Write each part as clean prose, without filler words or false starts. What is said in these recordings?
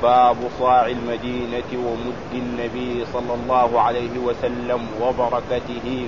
باب صاع المدينة ومد النبي صلى الله عليه وسلم وبركته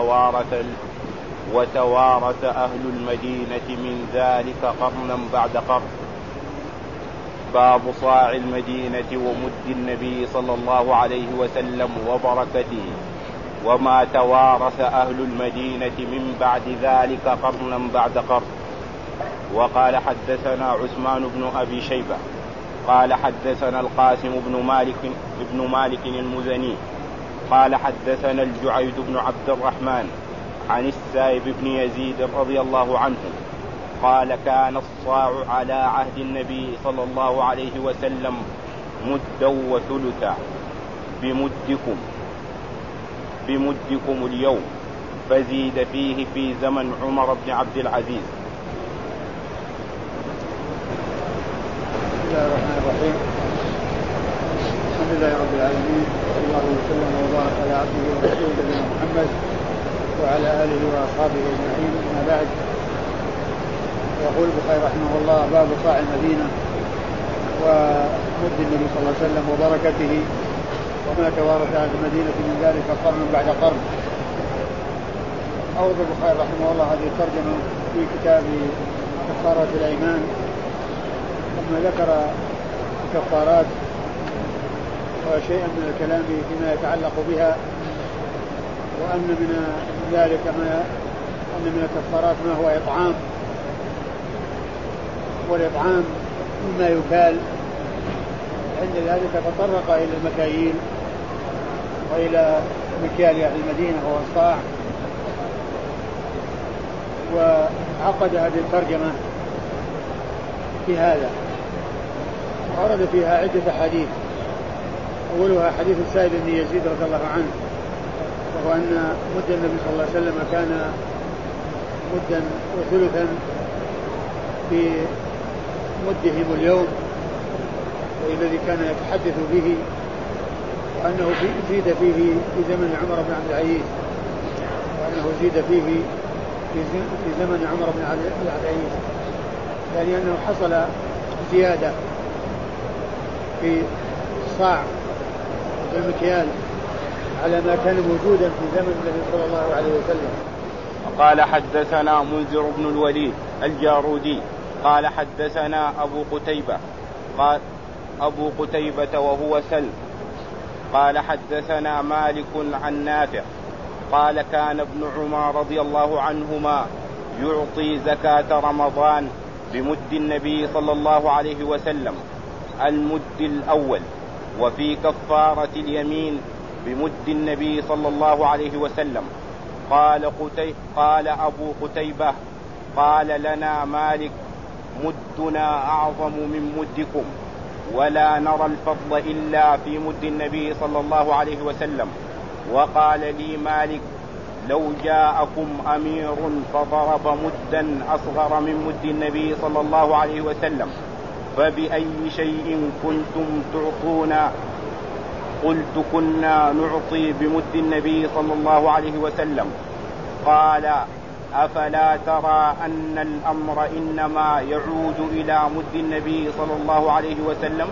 وتوارث أهل المدينة من ذلك قرنا بعد قرن. باب صاع المدينة ومد النبي صلى الله عليه وسلم وبركته وما توارث أهل المدينة من بعد ذلك قرنا بعد قرن. وقال حدثنا عثمان بن أبي شيبة قال حدثنا القاسم بن مالك المزني قال حدثنا الجعيد بن عبد الرحمن عن السائب بن يزيد رضي الله عنه قال كان الصاع على عهد النبي صلى الله عليه وسلم مدا وثلثا بمدكم اليوم، فزيد فيه في زمن عمر بن عبد العزيز. بسم الله الرحمن الرحيم. الحمد لله رب العالمين، صلى الله وسلم وبارك على عبده ورسوله نبينا محمد وعلى آله وأصحابه أجمعين، أما بعد. يقول البخاري رحمه الله: باب صاع المدينة ومد النبي صلى الله عليه وسلم وبركته وما توارث أهل المدينة من ذلك قرن بعد قرن. أورد البخاري رحمه الله هذه الترجمة في كتاب كفارات الأيمان، ثم ذكر الكفارات وشيئا من الكلام فيما يتعلق بها، وأن من ذلك أن من الكفارات ما هو إطعام، والإطعام مما يكال. عند ذلك تطرق إلى المكاييل وإلى مكيال أهل المدينة وهو الصاع، وعقد هذه الترجمة في هذا، ورد فيها عدة حديث. أولها حديث السائب بن يزيد رضي الله عنه، وهو أن مد النبي صلى الله عليه وسلم كان مدا وثلثا في مدهم اليوم، والذي كان يتحدث به، وأنه زيد فيه في زمن عمر بن عبد العزيز، في زمن عمر بن عبد العزيز، يعني أنه حصل زيادة في الصاع في المكيال على ما كان موجودا في زمن النبي صلى الله عليه وسلم. قال حدثنا منذر بن الوليد الجارودي قال حدثنا أبو قتيبة وهو سلم قال حدثنا مالك عن نافع قال كان ابن عمر رضي الله عنهما يعطي زكاة رمضان بمد النبي صلى الله عليه وسلم المد الأول، وفي كفارة اليمين بمد النبي صلى الله عليه وسلم. قال أبو قتيبة قال لنا مالك: مدنا أعظم من مدكم، ولا نرى الفضل إلا في مد النبي صلى الله عليه وسلم. وقال لي مالك: لو جاءكم أمير فضرب مدا أصغر من مد النبي صلى الله عليه وسلم فبأي شيء كنتم تعطون؟ قلت: كنا نعطي بمد النبي صلى الله عليه وسلم. قال: أفلا ترى أن الأمر إنما يعود إلى مد النبي صلى الله عليه وسلم؟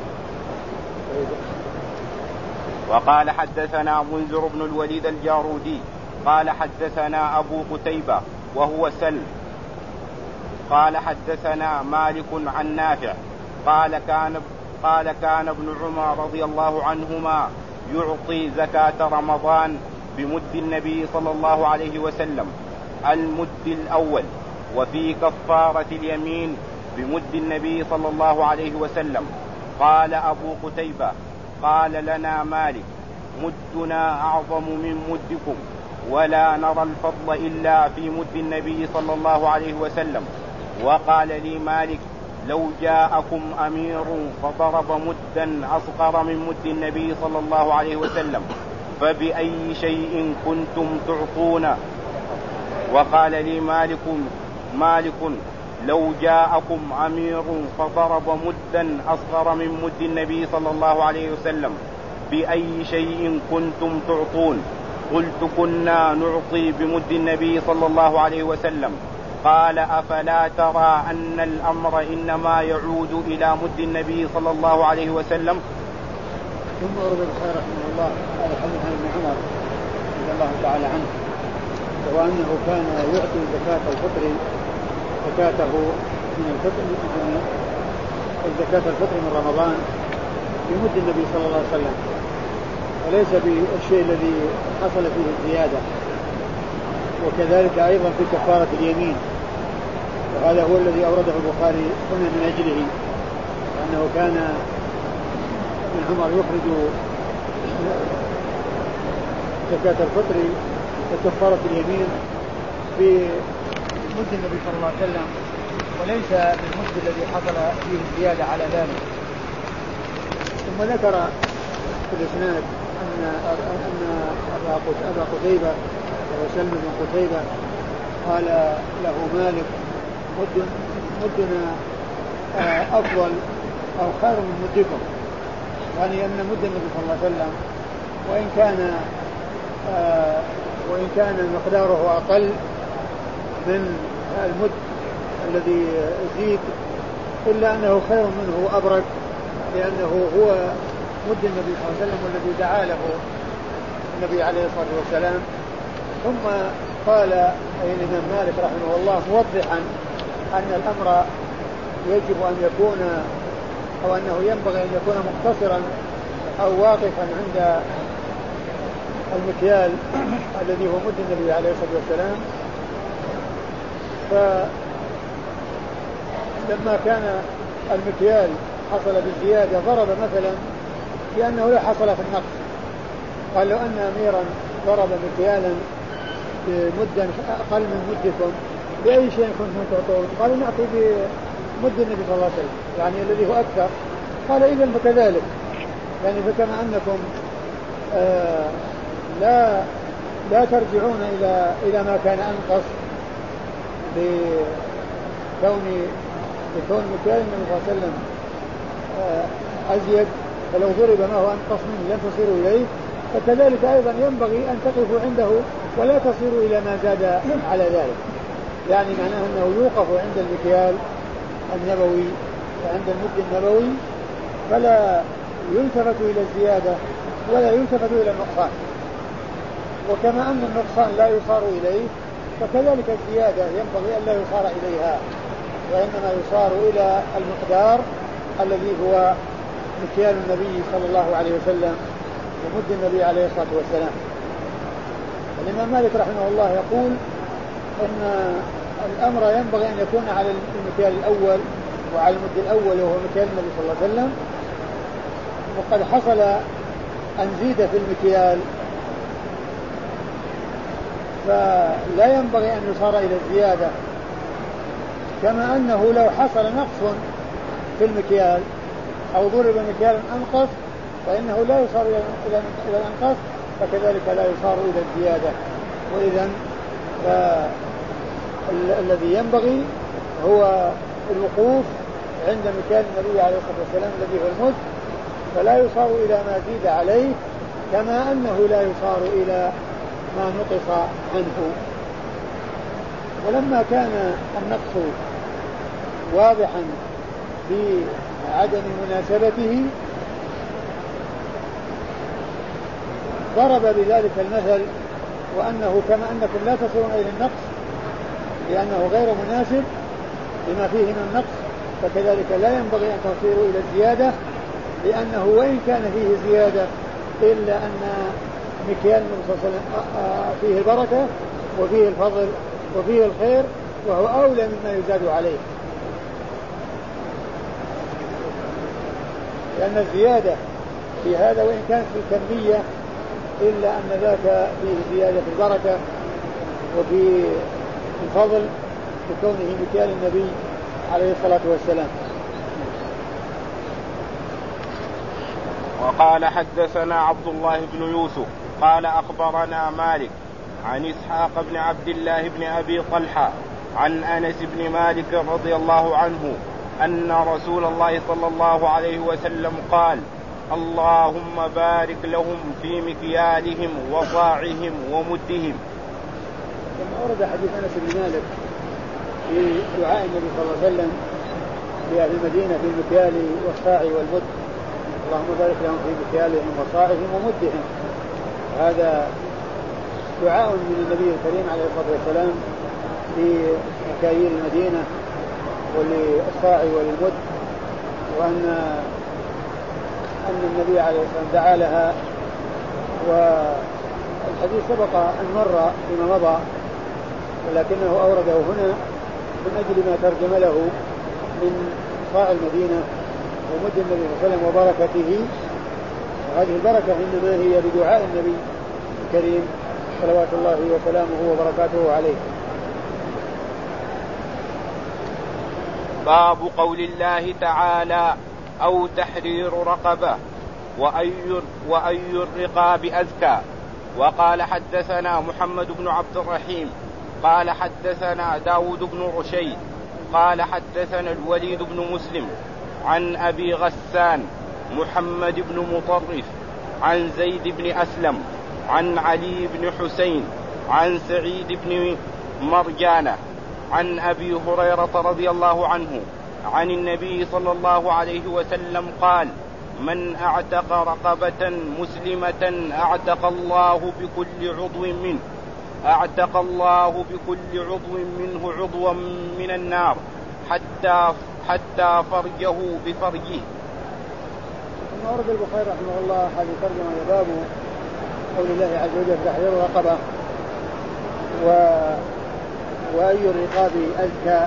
وقال حدثنا منذر بن الوليد الجارودي قال حدثنا أبو قتيبة وهو سلم قال حدثنا مالك عن نافع قال كان ابن عمر رضي الله عنهما يعطي زكاة رمضان بمد النبي صلى الله عليه وسلم المد الأول، وفي كفارة اليمين بمد النبي صلى الله عليه وسلم. قال أبو قتيبة قال لنا مالك: مدنا أعظم من مدكم، ولا نرى الفضل إلا في مد النبي صلى الله عليه وسلم. وقال لي مالك: لو جاءكم أمير فضرب مدا أصغر من مد النبي صلى الله عليه وسلم فبأي شيء كنتم تعطون؟ وقال لي مالك: لو جاءكم أمير فضرب مدا أصغر من مد النبي صلى الله عليه وسلم بأي شيء كنتم تعطون؟ قلت: كنا نعطي بمد النبي صلى الله عليه وسلم. قال أفلا ترى أن الأمر إنما يعود إلى مد النبي صلى الله عليه وسلم؟ ثم ورد البخاري رحمه الله قال حديث عن ابن عمر رضي الله تعالى عنه وأنه كان يعطي زكاة الفطر زكاته من الفطر زكاة الفطر من رمضان بمد النبي صلى الله عليه وسلم وليس بالشيء الذي حصل فيه الزيادة. وكذلك أيضا في كفارة اليمين، وهذا هو الذي أورده البخاري هنا من أجله، لأنه كان ابن عمر يخرج زكاة الفطر وكفارة اليمين بمد النبي صلى الله عليه وسلم وليس بالمد الذي حصل فيه الزيادة على ذلك. ثم ذكر في الإسناد أن أبا قتيبة وسلم بن قتيبة قال له مالك مدنا أفضل أو خير من مدكم، يعني أن مد النبي صلى الله عليه وسلم وإن كان مقداره أقل من المد الذي زيد إلا أنه خير منه وأبرك، لأنه هو مد النبي صلى الله عليه وسلم والذي دعا له النبي عليه الصلاة والسلام. ثم قال أي الإمام مالك رحمه الله موضحا أن الأمر يجب أن يكون أو أنه ينبغي أن يكون مقتصرا أو واقفا عند المكيال الذي هو مد النبي عليه الصلاة والسلام. فلما كان المكيال حصل بالزيادة ضرب مثلا لأنه لا حصل في النقص، قال لو أن أميرا ضرب مكيالا بمدا أقل من مدكم بأي شيء كنتم تعطون؟ قالوا نعطي بمد النبي صلى الله عليه وسلم يعني الذي هو أكثر. قال إذن فكذلك، يعني فكما أنكم لا ترجعون إلى ما كان أنقص بكون مكيال النبي صلى الله عليه وسلم أزيد، فلو ضرب ما هو أنقص منه لن تصيروا إليه، فكذلك أيضا ينبغي أن تقفوا عنده ولا تصيروا إلى ما زاد على ذلك. يعني معناه أنه يوقف عند المكيال النبوي وعند المد النبوي، فلا يلتفت إلى الزيادة ولا يلتفت إلى النقصان. وكما أن النقصان لا يصار إليه فكذلك الزيادة ينبغي أن لا يصار إليها، وإنما يصار إلى المقدار الذي هو مكيال النبي صلى الله عليه وسلم ومد النبي عليه الصلاة والسلام. الإمام مالك رحمه الله يقول أن الأمر ينبغي أن يكون على المكيال الأول وعلى المد الأول وهو مكيال النبي صلى الله عليه وسلم، وقد حصل أن زيد في المكيال فلا ينبغي أن يصار إلى الزيادة، كما أنه لو حصل نقص في المكيال أو ضرب مكيالا أنقص فإنه لا يصار إلى الأنقص، فكذلك لا يصار إلى الزيادة. وإذن الذي ينبغي هو الوقوف عند مكيال النبي عليه الصلاة والسلام الذي هو المد، فلا يصار إلى ما زيد عليه، كما أنه لا يصار إلى ما نقص عنه. ولما كان النقص واضحا بعدم مناسبته ضرب بذلك المثل، وأنه كما أنكم لا تصلون إلى النقص لأنه غير مناسب لما فيه من النقص، فكذلك لا ينبغي أن تصيروا إلى الزيادة، لأنه وإن كان فيه زيادة إلا أن مكيال النبي صلى الله عليه وسلم فيه البركة وفيه الفضل وفيه الخير، وهو أولى مما يزاد عليه، لأن الزيادة في هذا وإن كانت في الكمية إلا أن ذاك فيه زيادة في البركة وفي الفضل بكونه مكيال النبي عليه الصلاة والسلام. وقال حدثنا عبد الله بن يوسف قال أخبرنا مالك عن إسحاق بن عبد الله بن أبي طلحة عن أنس بن مالك رضي الله عنه أن رسول الله صلى الله عليه وسلم قال: اللهم بارك لهم في مكيالهم وصاعهم ومدهم. ثم أورد حديث أنس بن مالك في دعاء النبي صلى الله عليه وسلم في أهل المدينة في المكيال والصاع والمد، اللهم بارك لهم في مكيالهم وصاعهم ومدهم. هذا دعاء من النبي الكريم عليه الصلاة والسلام في مكاييل المدينة وللصاع وللمد، وأن النبي عليه الصلاة والسلام دعا لها. والحديث سبق أن مر فيما مضى، ولكنه أورده هنا من أجل ما ترجم له من صاع المدينة ومد النبي صلى الله عليه وسلم وبركته. وهذه البركة إنما هي بدعاء النبي الكريم صلوات الله وسلامه وبركاته عليه. باب قول الله تعالى أو تحرير رقبة وأي الرقاب أزكى. وقال حدثنا محمد بن عبد الرحيم قال حدثنا داود بن رشيد قال حدثنا الوليد بن مسلم عن أبي غسان محمد بن مطرف عن زيد بن أسلم عن علي بن حسين عن سعيد بن مرجانة عن أبي هريرة رضي الله عنه عن النبي صلى الله عليه وسلم قال: من أعتق رقبة مسلمة أعتق الله بكل عضو منه عضوا من النار حتى فرجه بفرجه. ثم ورد البخاري رحمه الله هذه ترجمة باب قول الله عز وجل تحرير رقبة وأي الرقاب أزكى.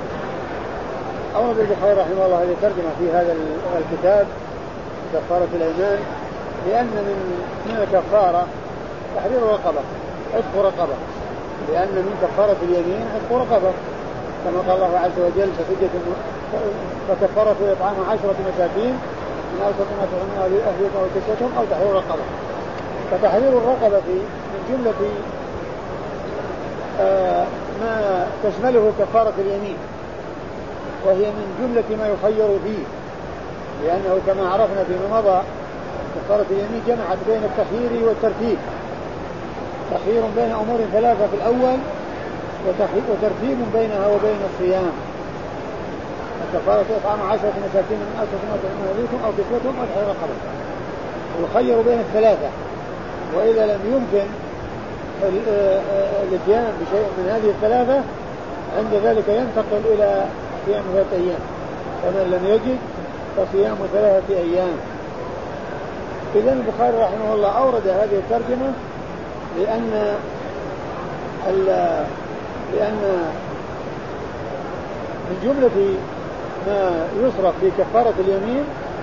أورد البخاري رحمه الله هذه ترجمة في هذا الكتاب كفارة الأيمان، لأن من الكفارة تحرير رقبة عتق رقبة، لأن من كفارة اليمين عتق رقبة، كما قال الله عز وجل: فكفارة إطعام 10 مساكين من أوسط ما تطعمون أهلكم أو كسوتهم أو تحرير رقبة. فتحرير الرقبة من جملة ما تشمله كفارة اليمين، وهي من جملة ما يخير فيه، لأنه كما عرفنا فيما مضى كفارة اليمين جمعت بين التخيير والترتيب، تخيير بين أمور ثلاثة في الأول وترتيب بينها وبين الصيام. كفارة إطعام 10 مساكين من أوسط ما تطعمون أهلكم أو كسوتهم أو تحرير رقبة، ويخير بين الثلاثة. وإذا لم يمكن الاتيان بشيء من هذه الثلاثة عند ذلك ينتقل إلى صيام 3 أيام، فمن لم يجد فصيام 3 أيام. إذن البخاري رحمه الله أورد هذه الترجمة لأن من جملة ما يصرف في كفارة اليمين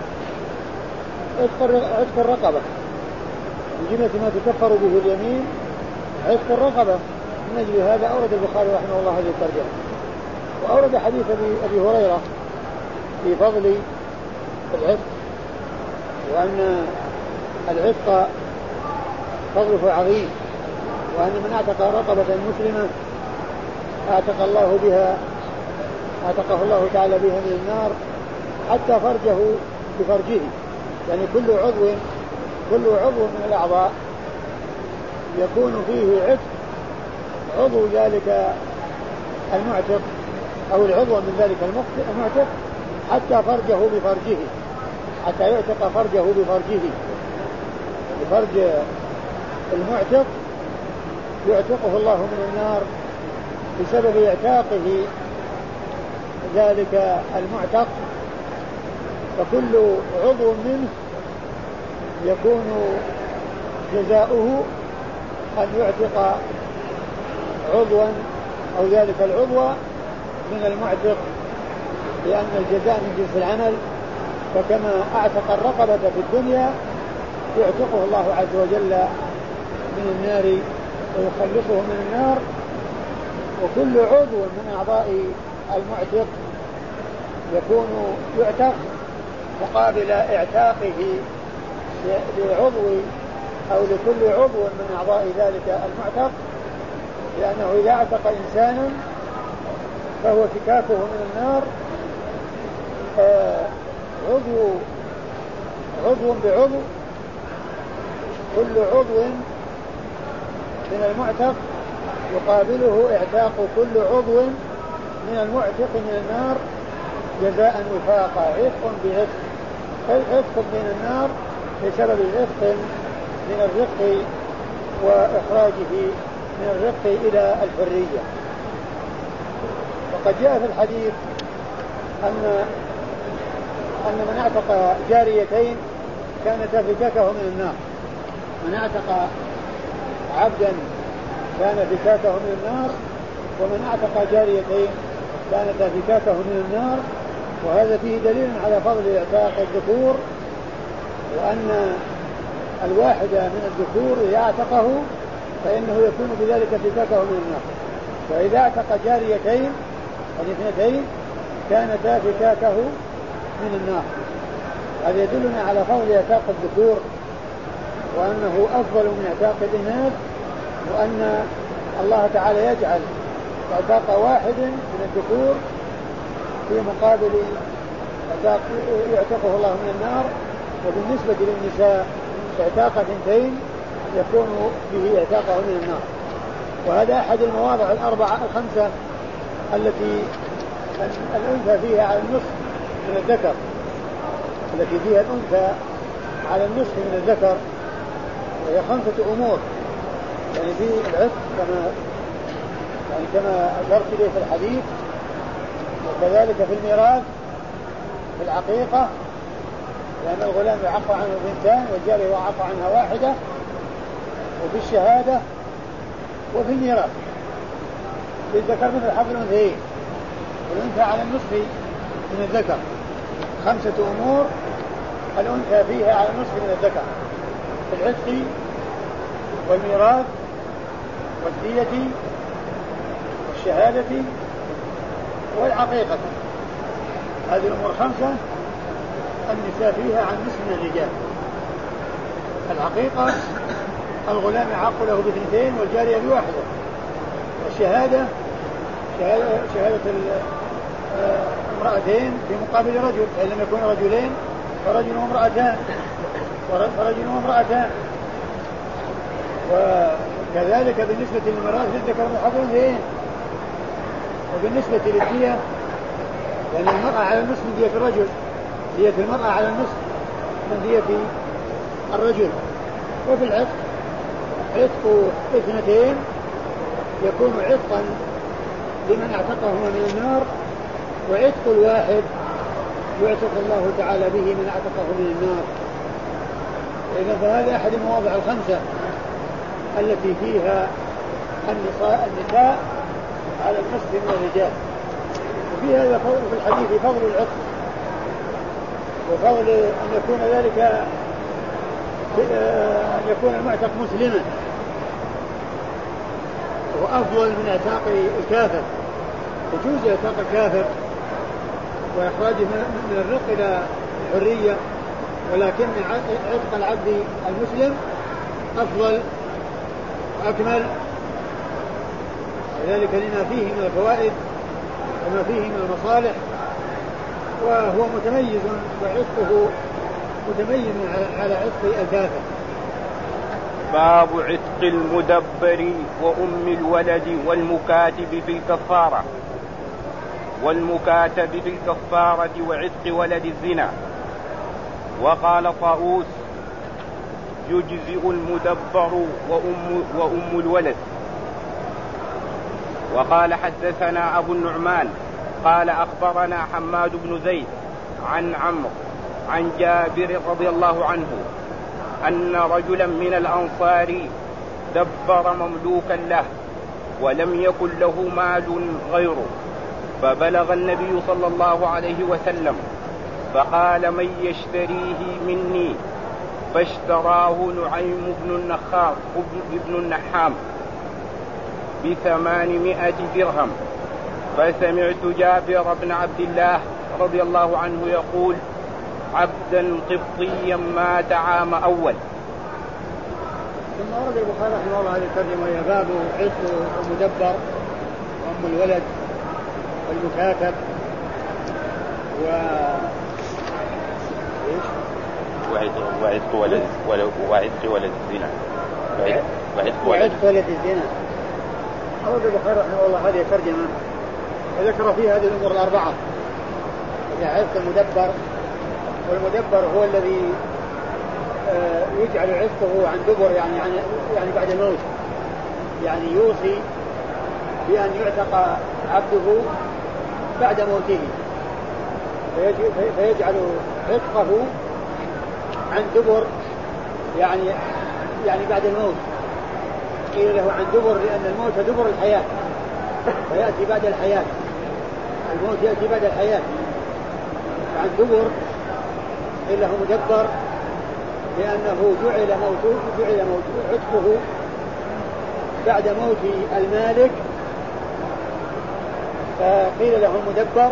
عتق الرقبة، من جملة ما تكفر به اليمين عتق الرقبة. من أجل هذا أورد البخاري رحمه الله هذه الترجمة. وأورد حديث أبي هريرة في فضل العتق، وأن العتق فضله عظيم، وأن من اعتق رقبة مسلمة اعتقه الله تعالى بها من النار حتى فرجه بفرجه، يعني كل عضو من الأعضاء يكون فيه عتق عضو ذلك المعتق أو العضو من ذلك المعتق حتى فرجه بفرجه، حتى يعتق فرجه بفرجه. بفرج المعتق يعتقه الله من النار بسبب اعتاقه ذلك المعتق. فكل عضو منه يكون جزاؤه أن يعتق عضوا أو ذلك العضو من المعتق، لأن الجزاء من جنس العمل. فكما أعتق الرقبة في الدنيا يعتقه الله عز وجل من النار ويخلصه من النار. وكل عضو من أعضاء المعتق يكون يعتق مقابل اعتاقه لعضو أو لكل عضو من أعضاء ذلك المعتق، لأنه إذا اعتق إنسانا فهو فكاكه من النار عضو بعضو. كل عضو من المعتق يقابله اعتاق كل عضو من المعتق من النار جزاء وفاقا، عتق بعتق، عتق من النار بسبب عتق من الرق وإخراجه من الرق إلى الحرية. وقد جاء في الحديث أن من اعتق جاريتين كانتا فكاكه من النار. من اعتق عبدا كان فكاكه من النار، ومن اعتق جاريتين كانتا فكاكه من النار. وهذا فيه دليل على فضل اعتاق الذكور، وأن الواحدة من الذكور إذا اعتقه فإنه يكون بذلك فكاكه من النار، وإذا اعتق جاريتين الاثنتين كانتا فكاكه من النار. هذا يدلنا على فضل اعتاق الذكور، وأنه أفضل من اعتاق الإناث، وأن الله تعالى يجعل اعتاق واحد من الذكور في مقابل يعتقه الله من النار. وبالنسبة للنساء اعتاق اثنتين يكون به اعتاقه من النار. وهذا أحد المواضع الخمسة التي الأنثى فيها على النصف من الذكر، التي فيها الأنثى على النصف من الذكر، وهي 5 أمور. يعني في العتق كما أشرت إليه في الحديث، وكذلك في الميراث، في العقيقة لأن الغلام يعق عنه بنتان والجارية يعق عنها واحدة، وفي الشهادة، وفي الميراث. للذكر مثل حظ الأنثيين، والأنثى على النصف من الذكر. 5 أمور الأنثى فيها على النصف من الذكر: في العتق والميراث والدية والشهادة والعقيقة. هذه الأمور 5 النساء فيها عن نصف من الرجال. العقيقة الغلام يعق له باثنتين والجارية بواحدة. الشهادة شهادة امرأتين في مقابل رجل، فإن لم يكون رجلين فرجل وامرأتان، وكذلك بالنسبة للميراث للذكر مثل حظ الأنثيين. وبالنسبة للدية لأن المرأة على النصف من دية الرجل، دية المرأة على النصف من دية الرجل. وفي العتق عتق اثنتين يكون عتقا لمن اعتقهما من النار، وعتق الواحد يعتق الله تعالى به من اعتقه من النار. إذن فهذا أحد المواضع الخمسة التي فيها النساء على النصف من الرجال. وفي هذا في الحديث فضل العتق، وفضل أن يكون ذلك أن يكون المعتق مسلما، وأفضل من اعتاق الكافر. يجوز اعتاق الكافر وإخراجه من الرق إلى الحرية، ولكن عتق العبد المسلم أفضل وأكمل، وذلك لما فيه من الفوائد وما فيه من المصالح، وهو متميز وعتقه متميز على عتق الكافر. باب عتق المدبر وأم الولد والمكاتب في الكفارة وعتق ولد الزنا. وقال طاووس: يجزئ المدبر وأم الولد. وقال حدثنا أبو النعمان قال أخبرنا حماد بن زيد عن عمرو عن جابر رضي الله عنه أن رجلا من الأنصار دبر مملوكا له ولم يكن له مال غيره، فبلغ النبي صلى الله عليه وسلم فقال: من يشتريه مني؟ فاشتراه نعيم بن النحام ب800 درهم. فسمعت جابر بن عبد الله رضي الله عنه يقول: عبدا قبطيا مات عام أول. ثم ورد البخاري رحمه الله هذه الترجمة وهي باب عتق المدبر وأم الولد والمكاتب وعتق ولد الزنا. وعتق ولد الزنا. ورد البخاري رحمه الله هذه الترجمة وذكر فيه هذه الأمور الأربعة: عتق المدبر، والمدبر هو الذي يجعل عتقه عن دبر، يعني بعد الموت، يعني يوصي بأن يعتق عبده بعد موته، فيجعل عتقه عن دبر، يعني بعد الموت. قيل له عن دبر لأن الموت دبر الحياة، فيأتي بعد الحياة، الموت يأتي بعد الحياة. عن دبر قيل له مدبر لأنه جعل عتقه بعد موت المالك، فقيل له مدبر،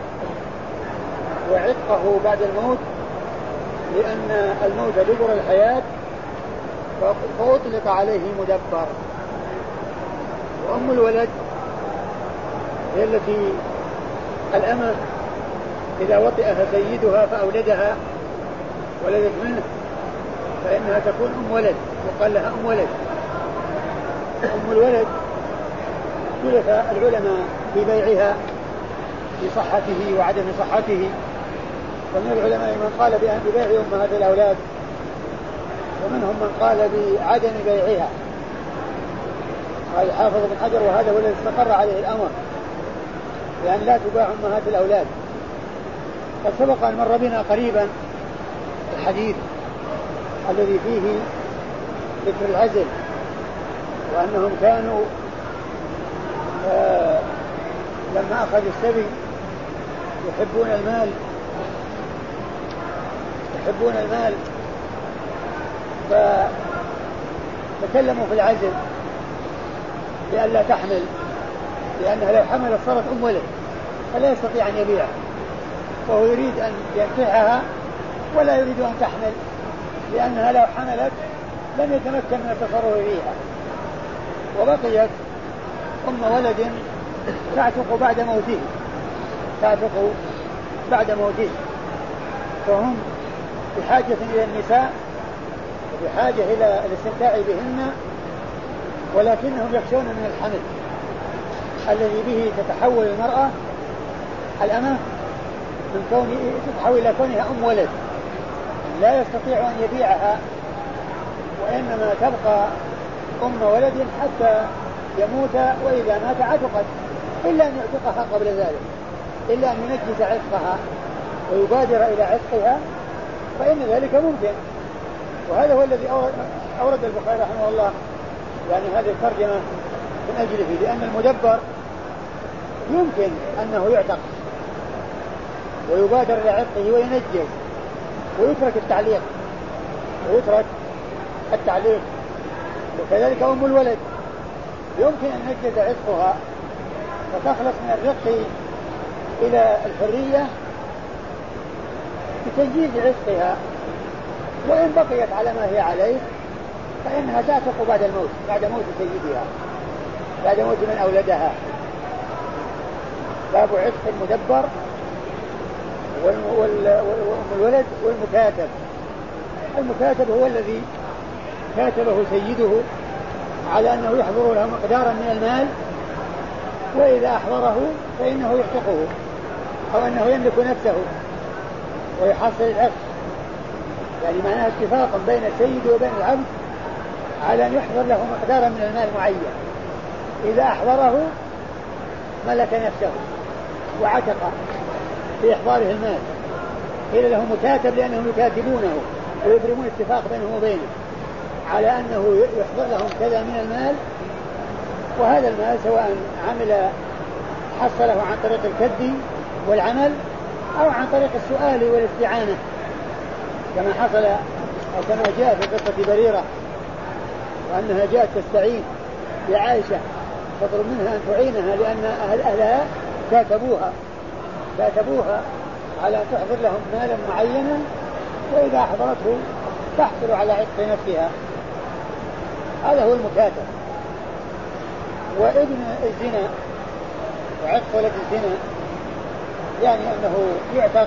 وعتقه بعد الموت لأن الموت دبر الحياة فأطلق عليه مدبر. وأم الولد هي التي الأمة إذا وطئها سيدها فأولدها ولدت منه فإنها تكون أم ولد، وقال لها أم ولد. أم الولد اختلف العلماء في بيعها بصحته وعدم صحته، ومن العلماء من قال ببيع أمهات الأولاد، ومنهم من قال بعدم بيعها. قال حافظ بن حجر وهذا هو الذي استقر عليه الأمر، لأن لا تباع أمهات الأولاد. قد سبق أن مر بنا قريبا الحديث الذي فيه ذكر العزل، وأنهم كانوا لما أخذوا السبي يحبون المال فتكلموا في العزل لئلا تحمل، لأنها لو حملت صارت أم ولد فلا يستطيع أن يبيعها، وهو يريد أن ينكحها ولا يريد أن تحمل، لأنها لو حملت لم يتمكن من التصرف فيها، وبقيت أم ولد تعتق بعد موته. فهم بحاجة إلى النساء وبحاجة إلى الاستمتاع بهن، ولكنهم يخشون من الحمل الذي به تتحول المرأة الأمة تتحول إلى كونها أم ولد، لا يستطيع أن يبيعها، وإنما تبقى أم ولد حتى يموت، وإذا مات عتقت، إلا أن يعتقها قبل ذلك، إلا أن ينجز عتقها ويبادر إلى عتقها، فإن ذلك ممكن. وهذا هو الذي أورد البخاري رحمه الله يعني هذه الترجمة من أجله، لأن المدبر يمكن أنه يعتق ويبادر إلى عتقه وينجز ويترك التعليق، وكذلك أم الولد يمكن أن ينجز عتقها فتخلص من الرق إلى الحرية بتنجيز عتقها، وإن بقيت على ما هي عليه فإنها تعتق بعد موت سيدها، بعد موت من أولدها. باب عتق المدبر وأم الولد والمكاتب. المكاتب هو الذي كاتبه سيده على أنه يحضر له مقدارا من المال، وإذا أحضره فإنه يعتقه، أو أنه يملك نفسه ويحصل العتق، يعني معناه اتفاق بين السيد وبين العبد على أن يحضر له مقدارا من المال معين، إذا أحضره ملك نفسه وعتق في إحضاره المال. قيل له مكاتب لأنهم يكاتبونه ويبرمون اتفاق بينهم وبينه على أنه يحضر لهم كذا من المال، وهذا المال سواء حصله عن طريق الكد والعمل أو عن طريق السؤال والاستعانة، كما حصل أو كما جاء في قصة بريرة، وأنها جاءت تستعين بعائشة تطلب منها أن تعينها لأن أهلها كاتبوها على أن تحضر لهم مالا معينا، وإذا أحضرته تحصل على عتق نفسها. هذا هو المكاتب. وابن الزنا وعتق ولد الزنا يعني أنه يعتق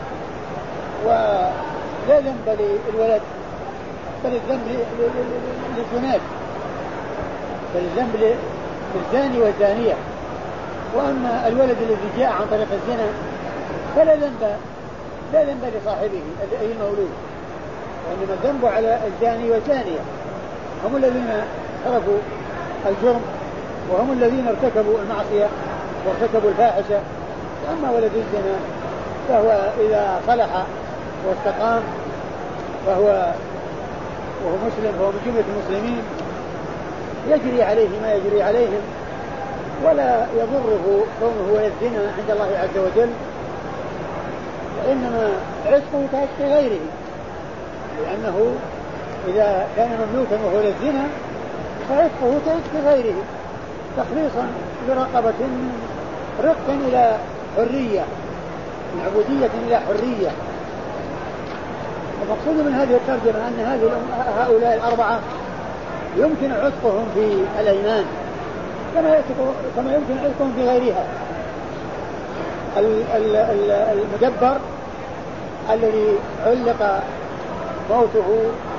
ولا ذنب للولد بل الذنب للزناد، بل الذنب للزاني والزانية، وأما الولد الذي جاء عن طريق الزنا فلا ذنب لصاحبه أي المولود، وإنما الذنب على الزاني والزانية، هم الذين اقترفوا الجرم وهم الذين ارتكبوا المعصية وارتكبوا الفاحشة. وأما ولد الزنا فهو إذا صلح واستقام وهو مسلم فهو من جملة المسلمين، يجري عليه ما يجري عليهم، ولا يضره كونه ولد زنا عند الله عز وجل، وإنما عتقه كعتق غيره، لأنه إذا كان مملوكا وهو ولد زنا فعتقه كعتق غيره، تخليصا لرقبة من رق إلى حرية، من عبودية إلى حرية. المقصود من هذه الترجمة أن هؤلاء الأربعة يمكن عتقهم في الأيمان كما يمكن عتقهم في غيرها. المدبر الذي علق موته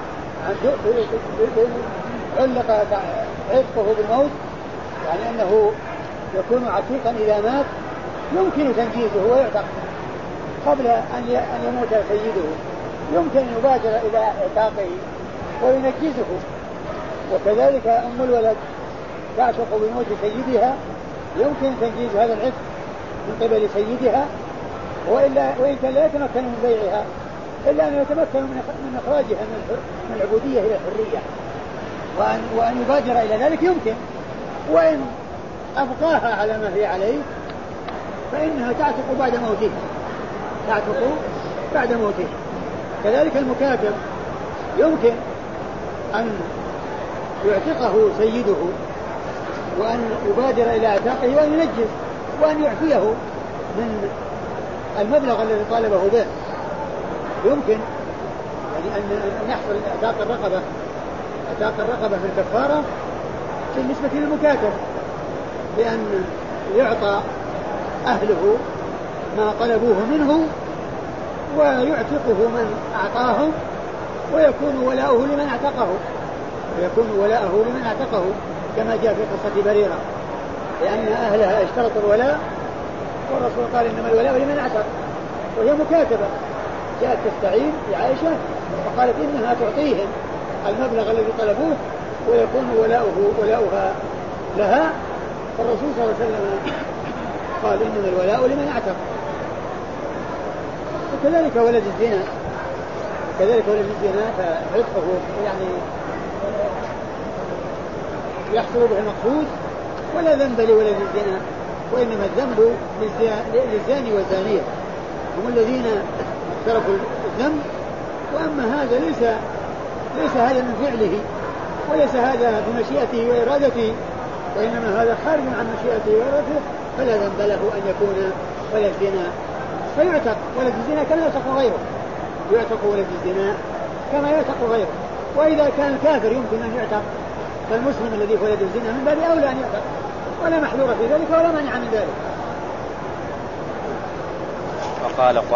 علق عتقه بالموت، يعني أنه يكون عتيقا إذا مات يمكن تنجيزه ويعتق قبل أن يموت سيده، يمكن أن يبادر إلى اعتاقه وينجزه. وكذلك أم الولد تعتق بموت سيدها، يمكن تنجيز هذا العتق من قبل سيدها، وإن كان لا يتمكن من بيعها إلا أن يتمكن من إخراجها من العبودية إلى الحرية، وأن يبادر إلى ذلك يمكن. وإن أبقاها على ما هي عليه فإنها تعتق بعد موته. كذلك المكاتب يمكن أن يعتقه سيده وأن يبادر إلى اعتاقه وأن ينجز وأن يعفيه من المبلغ الذي طالبه به. يمكن يعني أن يحصل اعتاق الرقبة في الكفارة بالنسبة للمكاتب، بأن يعطى أهله ما طلبوه منه ويعتقه من أعطاهم، ويكون ولاؤه لمن أعتقه كما جاء في قصة بريرة، لأن أهلها اشترطوا الولاء والرسول قال إنما الولاء لمن أعتق، وهي مكاتبة جاءت تستعين بعائشة وقالت إنها تعطيهم المبلغ الذي طلبوه ويكون ولاؤها لها. فالرسول صلى الله عليه وسلم قال إنما الولاء لمن أعتق. وكذلك ولد الزنا فعتقه يعني يحصل به المقصود، ولا ذنب لولد الزنا، وإنما الذنب للزاني والزانية، هم الذين اقترفوا الذنب. وأما هذا ليس هذا من فعله، وليس هذا بمشيئته وإرادته، وإنما هذا خارج عن مشيئته وإرادته، فلا ذنب له أن يكون ولد زنا فيعتق ولد الزنا كما يعتق غيره. وإذا كان الكافر يمكن أن يعتق، فالمسلم الذي ولد الزنا من باب أولى أن يعتق، ولا محذور في ذلك ولا مانع من ذلك. وقال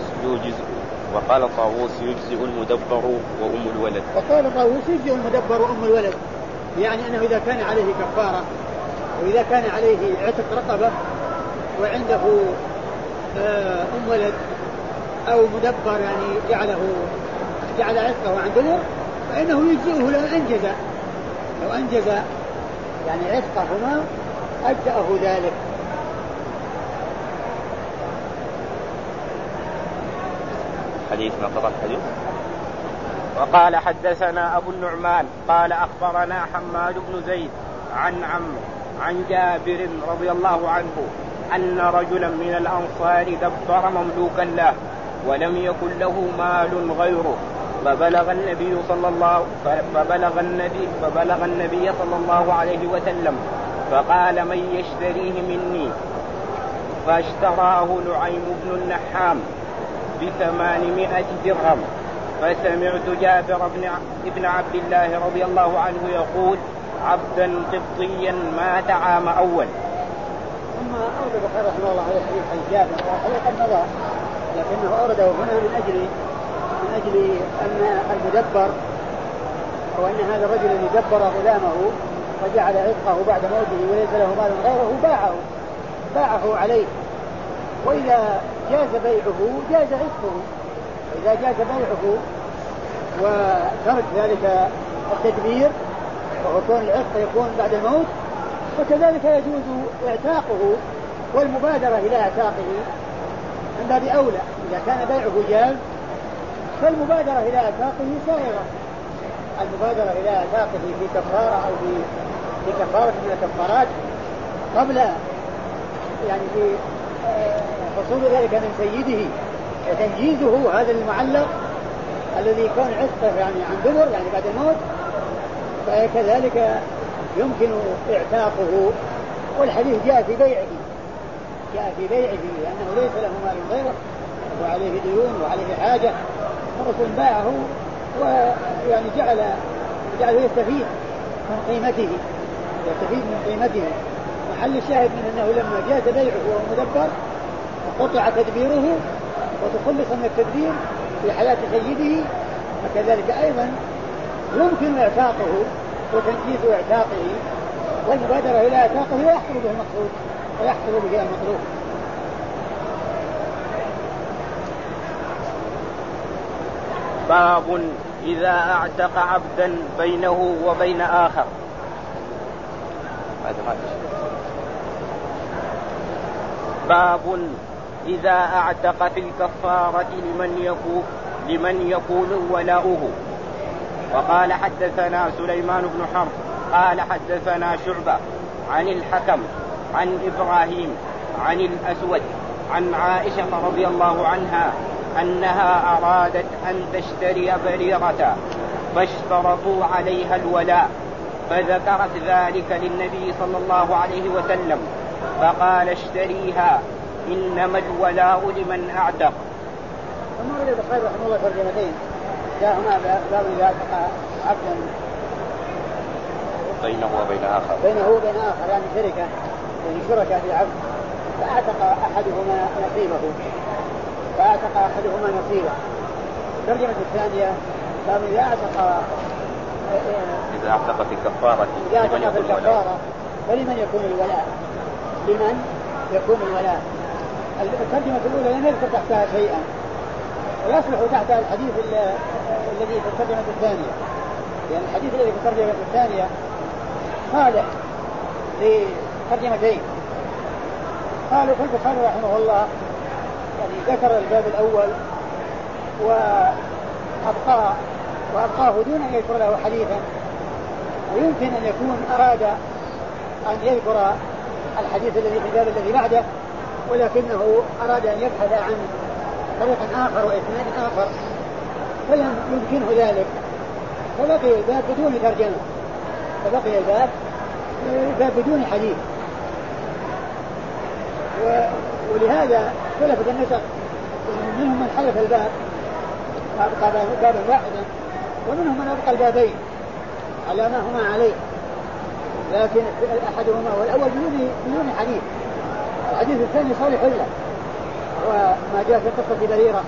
طاووس يجزئ المدبر وأم الولد. وقال طاووس يجزئ المدبر وأم الولد، يعني أنه إذا كان عليه كفارة وإذا كان عليه عتق رقبة وعنده أم ولد أو مدبر يعني جعل عتقه عن دبر، فإنه يجزئه لو أنجز يعني عتقهما أجزأه ذلك. حديث ما قرأ الحديث. وقال حدثنا أبو النعمان قال أخبرنا حماد بن زيد عن جابر رضي الله عنه أن رجلا من الأنصار دبر مملوكا له ولم يكن له مال غيره، فبلغ النبي صلى الله عليه وسلم فقال من يشتريه مني؟ فاشتراه نعيم بن النحام ب800 درهم. فسمعت جابر بن عبد الله رضي الله عنه يقول عبدا قبطيا مات عام أول. ثم أورد البخاري رحمه الله عليه حديث عن جابر وحديث النظر، لكنه أورده هنا من أجل أن المدبر أو أن هذا الرجل الذي دبر غلامه وجعل عتقه بعد موته وليس له مال غيره باعه باعه عليه، وإذا جاز بيعه جاز عتقه. وإذا جاز بيعه وترك ذلك التدبير وهو كون العتق يكون بعد الموت، وكذلك يجوز اعتاقه والمبادرة إلى اعتاقه من باب أولى. إذا كان بيعه جاز فالمبادرة إلى اعتاقه سائغة. المبادرة إلى اعتاقه في كفارة أو في كفارة من الكفارات قبل يعني في حصول ذلك من سيده وتنجيزه هذا المعلق الذي يكون عتقه يعني عن دبر يعني بعد الموت، فكذلك يمكن اعتاقه. والحديث جاء في بيعه لأنه ليس له مال غيره وعليه ديون وعليه حاجة، الرسول باعه ويعني جعله يستفيد من قيمته. محل الشاهد من أنه لما جاز بيعه ومدبر وقطع تدبيره وتخلص من التدبير في حياة سيده، فكذلك أيضا يمكن اعتاقه وتنجيز اعتاقه والمبادرة إلى اعتاقه ويحصل به المقصود ويحصل به المطلوب. باب إذا اعتق عبدا بينه وبين آخر. باب إذا اعتق في الكفارة لمن يكون ولاؤه. وقال حدثنا سليمان بن حرب قال حدثنا شعبة عن الحكم عن إبراهيم عن الأسود عن عائشة رضي الله عنها أنها أرادت أن تشتري بريرة فاشترطوا عليها الولاء، فذكرت ذلك للنبي صلى الله عليه وسلم فقال اشتريها إنما الولاء لمن أعتق. ثم ورد البخاري رحمه الله ترجمتين جاءهما باب إذا اعتق عبدا بينه وبين آخر يعني شركة في عبد فأعتق أحدهما نصيبه. الترجمة الثانية باب إذا اعتق في الكفارة فلمن يكون الولاء. الترجمة الأولى لم يذكر تحتها شيئا ويصلح تحتها الحديث الذي في الترجمة الثانية، لأن الحديث الذي في الترجمة الثانية صالح لترجمتين. قالوا في البخاري رحمه الله يعني ذكر الباب الأول وأبقاه دون أن يذكر له حديثا، ويمكن أن يكون أراد أن يذكر الحديث الذي في الباب الذي بعده، ولكنه أراد أن يبحث عن طريق آخر وإسناد آخر فلم يمكنه ذلك، فبقي الباب بدون ترجمة، الباب بدون حديث. ولهذا اختلفت النسخ، منهم من حذف الباب أبقى بابا واحدا، ومنهم من أبقى البابين على ما هما عليه، لكن أحدهما والأول بدون حديث. الحديث الثاني صالح له وما جاء في قصة بريرة،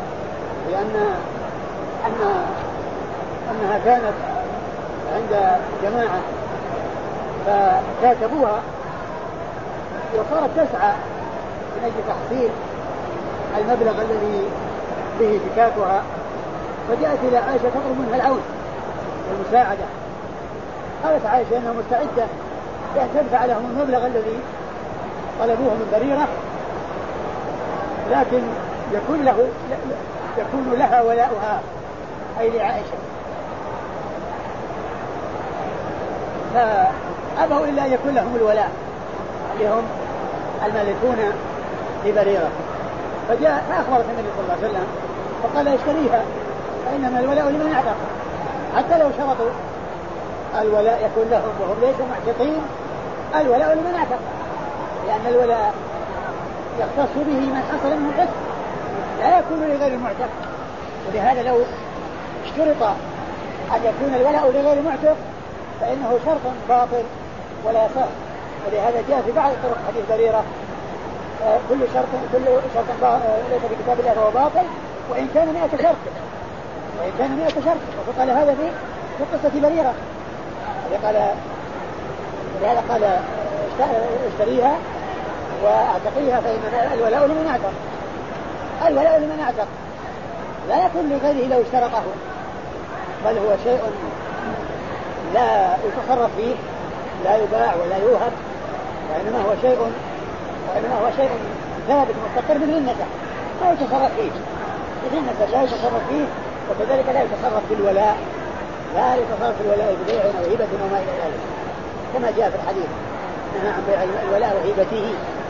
أنها كانت عند جماعة فكاتبوها وصارت تسعى من أجل تحصيل المبلغ الذي به زكاتها، فجاءت إلى عائشة تطلب منها العون والمساعدة. قالت عائشة أنها مستعدة بأن تدفع لهم المبلغ الذي طلبوه من بريرة، لكن يكون لها ولاؤها أي لعائشة، فأبوا إلا أن يكون لهم الولاء اللي هم المالكون لبريرة. فأخبرت النبي صلى الله عليه وسلم فقال اشتريها فإنما الولاء لمن يعتق، حتى لو شرطوا الولاء يكون لهم وهم ليسوا معتقين، الولاء لمن يعتق، لأن الولاء يختص به من حصل منه العتق لا يكون لغير المعتق. ولهذا لو اشترط أن يكون الولاء لغير المعتق فإنه شرط باطل ولا يصح. ولهذا جاء في بعض طرق حديث بريرة كل شرط ليس في كتاب الله فهو باطل وإن كان 100 شرط. وقال هذا في قصة بريرة، لهذا قال اشتريها وأعتقيها فإن الولاء لمن أعتق. الولاء لمن أعتق لا يكون لغيره لو اشترطه، بل هو شيء لا يتصرف فيه، لا يباع ولا يوهب، وإنما هو شيء ثابت مستقر مثل النسب لا يتصرف فيه، مثل النسب لا يتصرف فيه، وكذلك لا يتصرف في الولاء، لا يتصرف في الولاء ببيع أو هبة وما إلى ذلك، كما جاء في الحديث نهى عن بيع الولاء وهبته،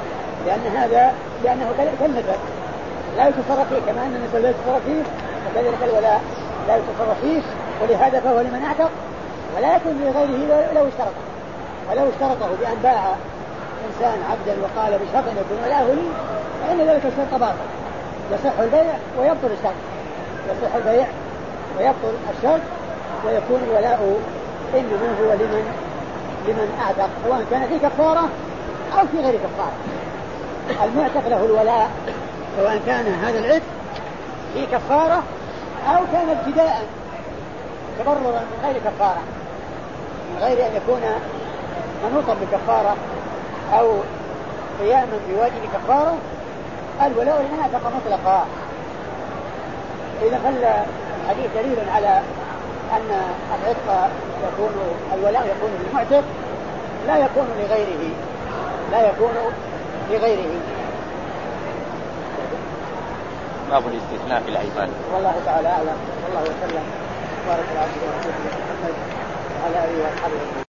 لأنه كالنسب لا يتصرف فيه، كما أن النسب لا يتصرف فيه وكذلك الولاء لا يتصرف فيه، ولهذا فهو لمن أعتق ولا يكون لغيره ولو اشترطه بأن باع إنسان عبدا وقال بشرط أن يكون ولاءه لي، فإن ذلك الشرط باطل، يصح البيع ويبطل الشرط، ويكون الولاء إنما هو لمن أعتق، سواء كان في كفارة أو في غير كفارة. المعتق له الولاء سواء كان هذا العتق في كفارة أو كان ابتداء تبررا من غير كفارة، من غير أن يكون منوطا بكفارة أو قياما بواجب كفارة، الولاء لمن أعتق مطلقا. إذا فالحديث دليل على أن العتق الولاء يكون للمعتق لا يكون لغيره. باب الاستثناء في الأيمان. والله تعالى أعلم، والله وسلم وبارك على عبده ورسوله محمد وعلى آله وصحبه.